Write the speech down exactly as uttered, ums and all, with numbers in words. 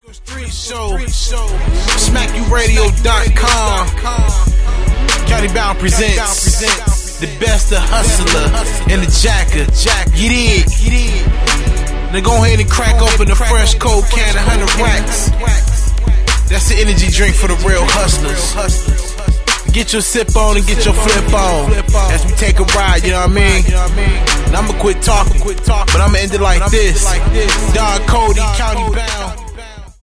Street show, smack you radio dot com. County Bound presents the best of hustler and the jacker. Get in, get in. Now go ahead and crack open a fresh cold can of hundred racks. That's the energy drink for the real hustlers. Get your sip on and get your flip on as we take a ride, you know what I mean? And I'ma quit talking, but I'ma end it like this. Don Cody, County Bound.